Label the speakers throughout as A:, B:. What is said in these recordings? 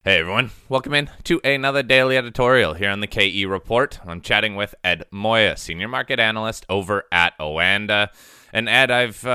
A: Hey everyone, welcome in to another daily editorial here on the KE Report. I'm chatting with Ed Moya, Senior Market Analyst over at Oanda. And Ed,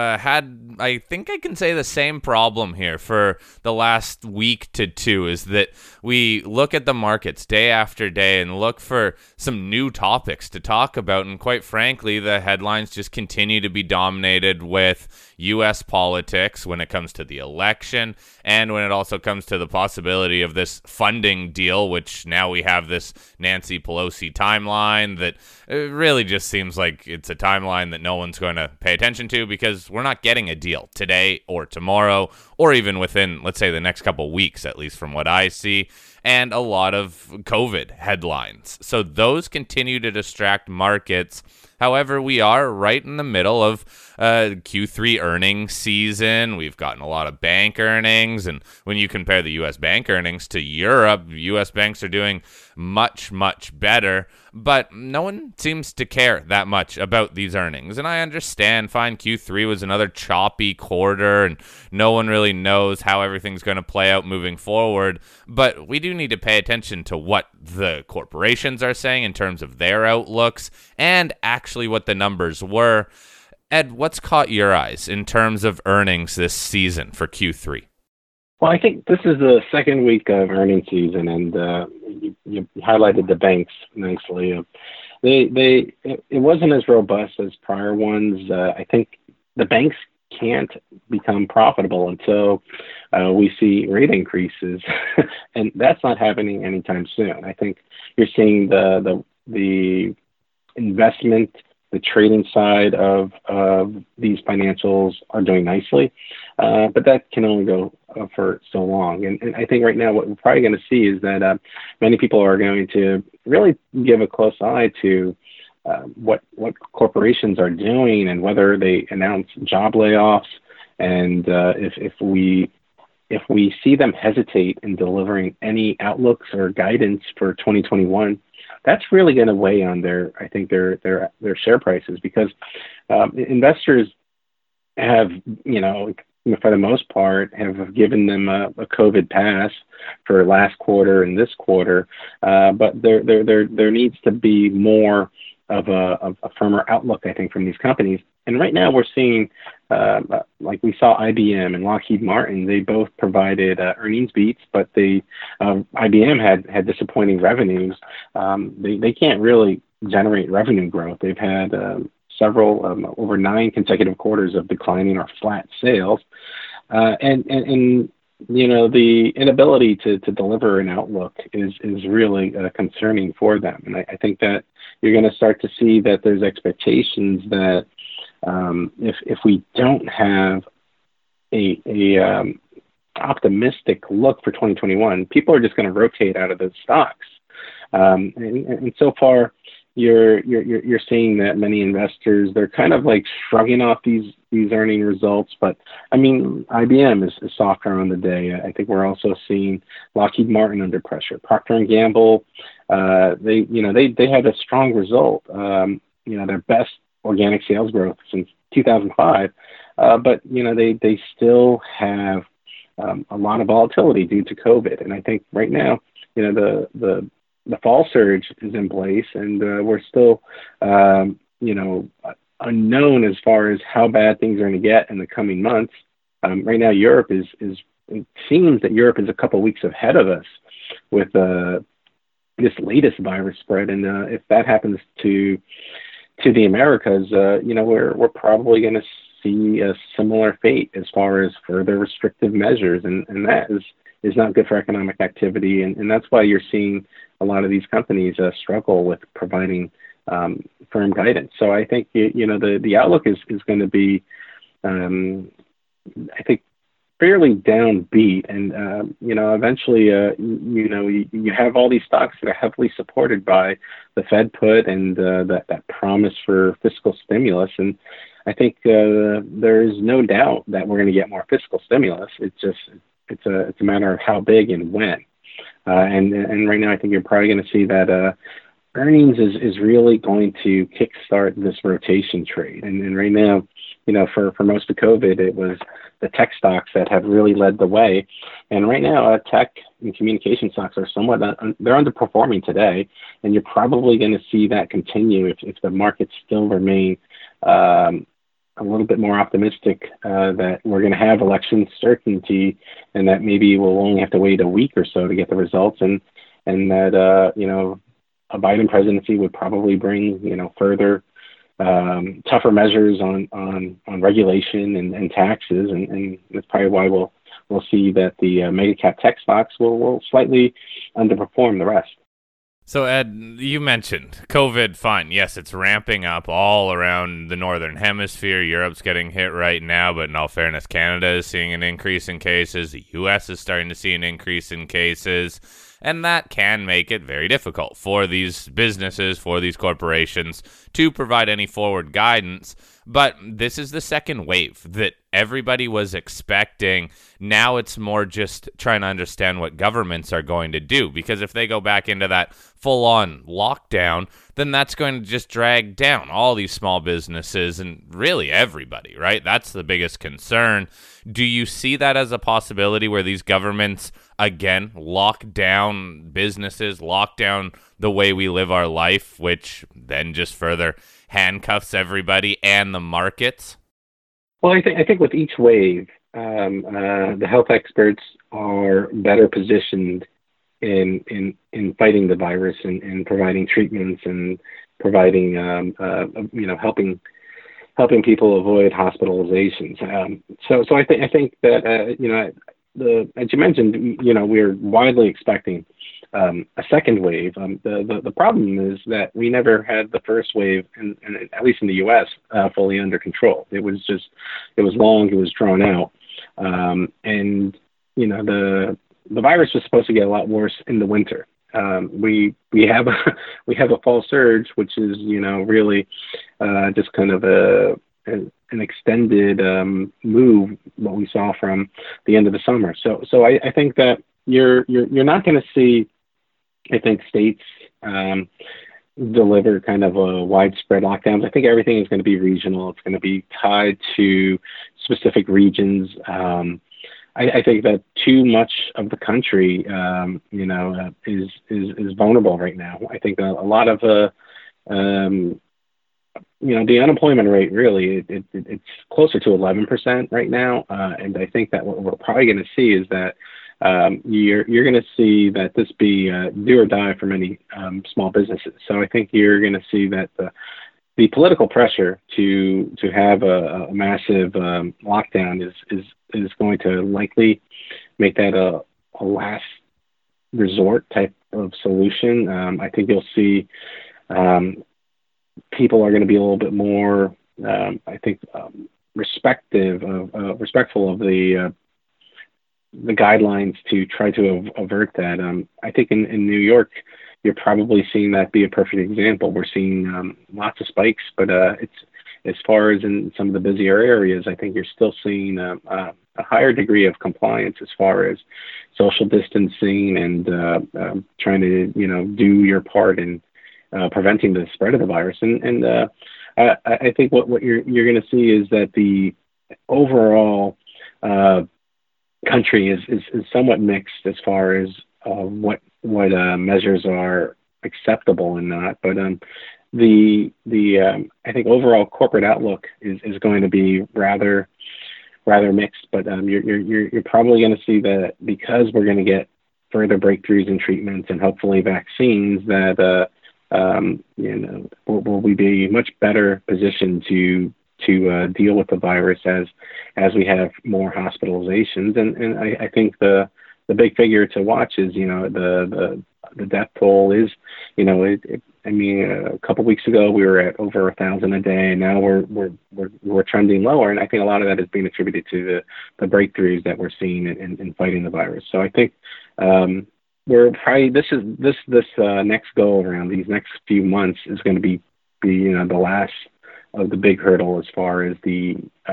A: I think I can say the same problem here for the last week to two, is that we look at the markets day after day and look for some new topics to talk about. And quite frankly, the headlines just continue to be dominated with U.S. politics when it comes to the election and when it also comes to the possibility of this funding deal, which now we have this Nancy Pelosi timeline that really just seems like it's a timeline that no one's going to pay attention to because we're not getting a deal today or tomorrow or even within, let's say, the next couple weeks, at least from what I see, and a lot of COVID headlines. So those continue to distract markets. However, we are right in the middle of Q3 earnings season. We've gotten a lot of bank earnings, and when you compare the U.S. bank earnings to Europe, U.S. banks are doing much, much better, but no one seems to care that much about these earnings. And I understand, fine, Q3 was another choppy quarter, and no one really knows how everything's going to play out moving forward, but we do need to pay attention to what the corporations are saying in terms of their outlooks and actually what the numbers were. Ed, what's caught your eyes in terms of earnings this season for Q3?
B: Well, I think this is the second week of earnings season, and you highlighted the banks nicely. It wasn't as robust as prior ones. I think the banks can't become profitable until we see rate increases, and that's not happening anytime soon. I think you're seeing the investment, the trading side of these financials are doing nicely, but that can only go for so long. And I think right now what we're probably going to see is that many people are going to really give a close eye to what corporations are doing and whether they announce job layoffs. And if we see them hesitate in delivering any outlooks or guidance for 2021, that's really going to weigh on their share prices, because investors have, for the most part, have given them a COVID pass for last quarter and this quarter, but there needs to be more of a firmer outlook, I think, from these companies. And right now we're seeing, like we saw IBM and Lockheed Martin, they both provided earnings beats, but IBM had disappointing revenues. They can't really generate revenue growth. They've had several, over 9 consecutive quarters of declining or flat sales. And the inability to deliver an outlook is really concerning for them. And I think that you're going to start to see that there's expectations that if we don't have a optimistic look for 2021, people are just going to rotate out of those stocks. And so far, you're seeing that many investors, they're kind of like shrugging off these earning results. But I mean, IBM is softer on the day. I think we're also seeing Lockheed Martin under pressure. Procter and Gamble, they had a strong result. Their best organic sales growth since 2005. But they still have a lot of volatility due to COVID. And I think right now, the fall surge is in place, and we're still, unknown as far as how bad things are going to get in the coming months. Right now, it seems that Europe is a couple weeks ahead of us with this latest virus spread. And if that happens to the Americas, we're probably going to see a similar fate as far as further restrictive measures. And that is not good for economic activity. And that's why you're seeing a lot of these companies struggle with providing firm guidance. So I think, the outlook is going to be, I think, fairly downbeat. And, eventually, you have all these stocks that are heavily supported by the Fed put and that promise for fiscal stimulus. And I think there is no doubt that we're going to get more fiscal stimulus. It's a matter of how big and when. And right now, I think you're probably going to see that earnings is really going to kickstart this rotation trade. And right now, for most of COVID, it was the tech stocks that have really led the way. And right now, tech and communication stocks are somewhat they're underperforming today, and you're probably going to see that continue if the markets still remain a little bit more optimistic that we're going to have election certainty, and that maybe we'll only have to wait a week or so to get the results, and that a Biden presidency would probably bring further tougher measures on regulation and taxes, and that's probably why we'll see that the mega cap tech stocks will slightly underperform the rest.
A: So, Ed, you mentioned COVID, fine. Yes, it's ramping up all around the Northern Hemisphere. Europe's getting hit right now, but in all fairness, Canada is seeing an increase in cases. The U.S. is starting to see an increase in cases. And that can make it very difficult for these businesses, for these corporations to provide any forward guidance. But this is the second wave that everybody was expecting. Now it's more just trying to understand what governments are going to do, because if they go back into that full-on lockdown, then that's going to just drag down all these small businesses and really everybody, right? That's the biggest concern. Do you see that as a possibility where these governments, again, lock down businesses, lock down the way we live our life, which then just further handcuffs everybody and the markets?
B: Well, I think with each wave, the health experts are better positioned in fighting the virus and providing treatments and providing helping people avoid hospitalizations. So I think that as you mentioned, we're widely expecting a second wave. The problem is that we never had the first wave, and at least in the U.S., fully under control. It was long, it was drawn out, and the virus was supposed to get a lot worse in the winter. We have a fall surge, which is really just kind of an extended move what we saw from the end of the summer. So I think that you're not going to see, I think, states deliver kind of a widespread lockdowns. I think everything is going to be regional. It's going to be tied to specific regions. I think that too much of the country, is vulnerable right now. I think a lot of the unemployment rate really it's closer to 11% right now, and I think that what we're probably going to see is that you're going to see that this be do or die for many small businesses. So I think you're going to see that the political pressure to have a massive lockdown is going to likely make that a last resort type of solution. I think you'll see people are going to be a little bit more, respectful of the guidelines to try to avert that. I think in New York, you're probably seeing that be a perfect example. We're seeing lots of spikes, but it's as far as in some of the busier areas, I think you're still seeing a higher degree of compliance as far as social distancing and trying to do your part in preventing the spread of the virus. And I think what you're going to see is that the overall country is somewhat mixed as far as what measures are acceptable and not. But I think overall corporate outlook is going to be rather mixed. But you're probably going to see that because we're going to get further breakthroughs in treatments and hopefully vaccines, that will we be much better positioned to deal with the virus as we have more hospitalizations. And I think the big figure to watch is the death toll is a couple weeks ago we were at over 1,000 a day, and now we're trending lower, and I think a lot of that is being attributed to the breakthroughs that we're seeing in fighting the virus. So I think we're probably this next go around, these next few months is going to be the last of the big hurdle as far as the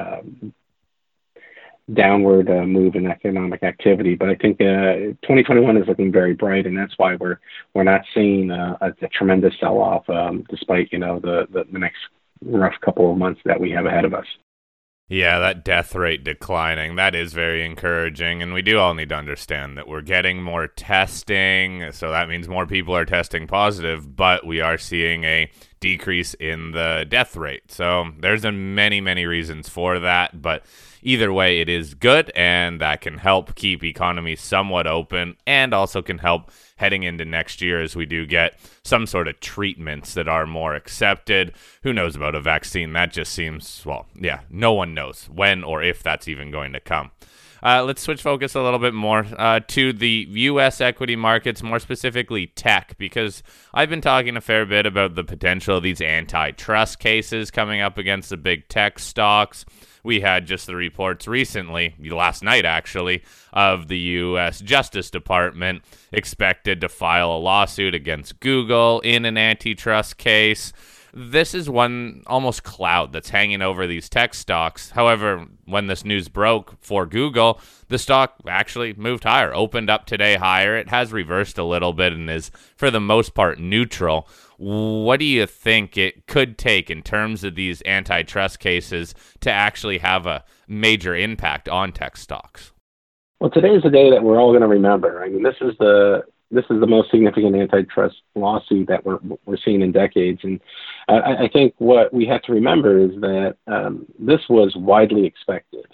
B: downward move in economic activity. But I think 2021 is looking very bright, and that's why we're not seeing a tremendous sell-off despite the next rough couple of months that we have ahead of us.
A: Yeah, that death rate declining, that is very encouraging. And we do all need to understand that we're getting more testing. So that means more people are testing positive, but we are seeing a decrease in the death rate. So there's many, many reasons for that. But either way, it is good. And that can help keep economies somewhat open and also can help heading into next year as we do get some sort of treatments that are more accepted. Who knows about a vaccine? That just seems, well, yeah, no one knows when or if that's even going to come. Let's switch focus a little bit more to the U.S. equity markets, more specifically tech, because I've been talking a fair bit about the potential of these antitrust cases coming up against the big tech stocks. We had just the reports recently, last night actually, of the U.S. Justice Department expected to file a lawsuit against Google in an antitrust case. This is one almost cloud that's hanging over these tech stocks. However, when this news broke for Google, the stock actually moved higher, opened up today higher. It has reversed a little bit and is, for the most part, neutral. What do you think it could take in terms of these antitrust cases to actually have a major impact on tech stocks?
B: Well, today is the day that we're all going to remember. I mean, this is the most significant antitrust lawsuit that we're seeing in decades, and I think what we have to remember is that this was widely expected.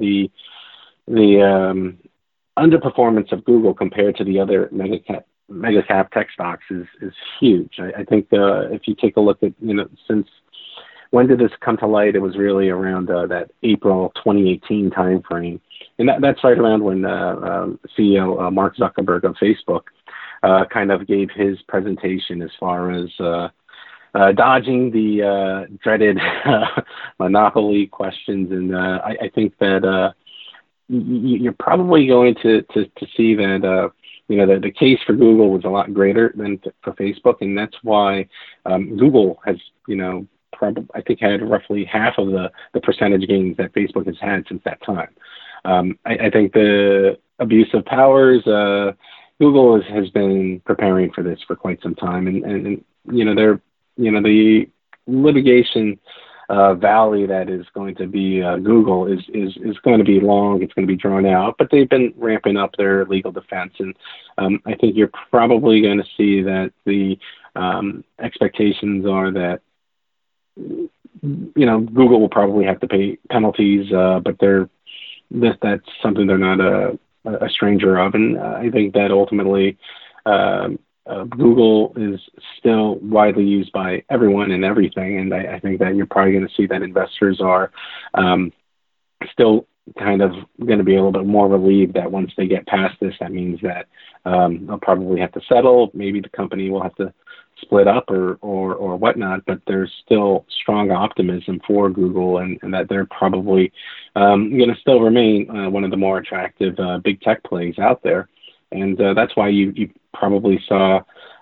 B: The underperformance of Google compared to the other mega cap tech stocks is huge. I think if you take a look at, since when did this come to light? It was really around that April 2018 timeframe. And that's right around when CEO Mark Zuckerberg of Facebook kind of gave his presentation as far as dodging the dreaded monopoly questions. And I think that you're probably going to see that the case for Google was a lot greater than for Facebook, and that's why Google has I think had roughly half of the percentage gains that Facebook has had since that time. I think the abuse of powers, Google has been preparing for this for quite some time, and the litigation valley that is going to be Google is going to be long. It's going to be drawn out, but they've been ramping up their legal defense, and I think you're probably going to see that the expectations are that Google will probably have to pay penalties, but that's something they're not a stranger of, and I think that ultimately Google is still widely used by everyone and everything, and I think that you're probably going to see that investors are still kind of going to be a little bit more relieved that once they get past this, that means that they'll probably have to settle. Maybe the company will have to split up or whatnot, but there's still strong optimism for Google and that they're probably going to still remain one of the more attractive big tech plays out there. And that's why you probably saw,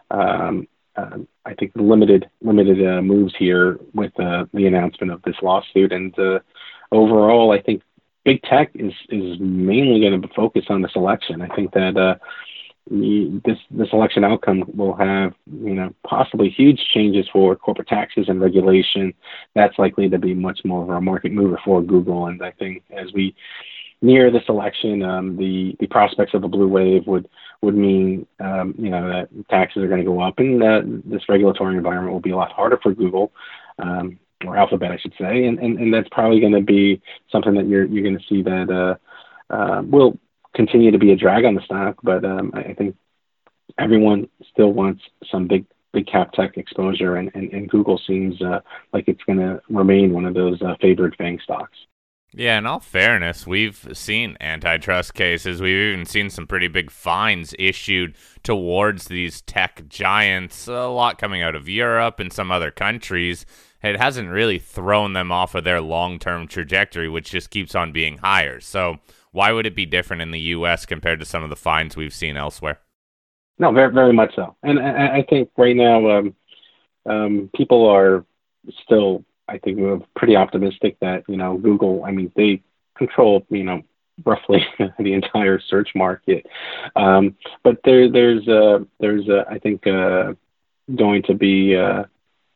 B: I think, limited moves here with the announcement of this lawsuit. And overall, I think big tech is mainly going to focus on this election. I think that this election outcome will have, possibly huge changes for corporate taxes and regulation. That's likely to be much more of a market mover for Google. And I think as we near this election, the prospects of a blue wave would mean, that taxes are going to go up, and this regulatory environment will be a lot harder for Google, or Alphabet, I should say, and that's probably going to be something that you're going to see that will continue to be a drag on the stock. But I think everyone still wants some big cap tech exposure, and Google seems like it's going to remain one of those favored FANG stocks.
A: Yeah, in all fairness, we've seen antitrust cases. We've even seen some pretty big fines issued towards these tech giants, a lot coming out of Europe and some other countries. It hasn't really thrown them off of their long-term trajectory, which just keeps on being higher. So why would it be different in the U.S. compared to some of the fines we've seen elsewhere?
B: No, very, very much so. And I think right now people are still, I think, we're pretty optimistic that, Google, they control, roughly the entire search market. But there's I think, going to be,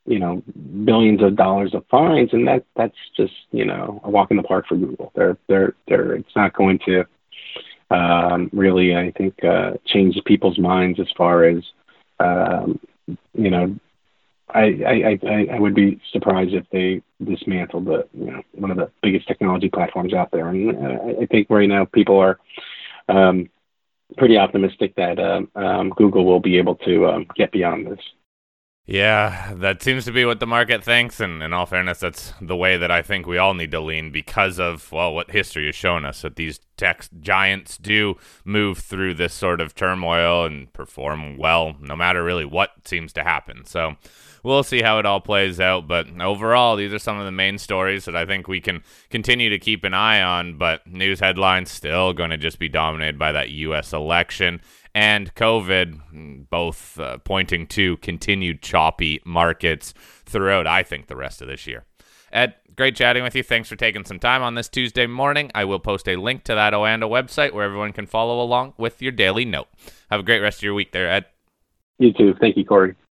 B: billions of dollars of fines, and that's just a walk in the park for Google. It's not going to really, I think, change people's minds as far as you know. I would be surprised if they dismantled one of the biggest technology platforms out there, and I think right now people are pretty optimistic that Google will be able to get beyond this.
A: Yeah, that seems to be what the market thinks, and in all fairness, that's the way that I think we all need to lean because of, well, what history has shown us, that these tech giants do move through this sort of turmoil and perform well, no matter really what seems to happen. So we'll see how it all plays out, but overall, these are some of the main stories that I think we can continue to keep an eye on, but news headlines still going to just be dominated by that U.S. election and COVID, both pointing to continued choppy markets throughout, I think, the rest of this year. Ed, great chatting with you. Thanks for taking some time on this Tuesday morning. I will post a link to that Oanda website where everyone can follow along with your daily note. Have a great rest of your week there, Ed.
B: You too. Thank you, Corey.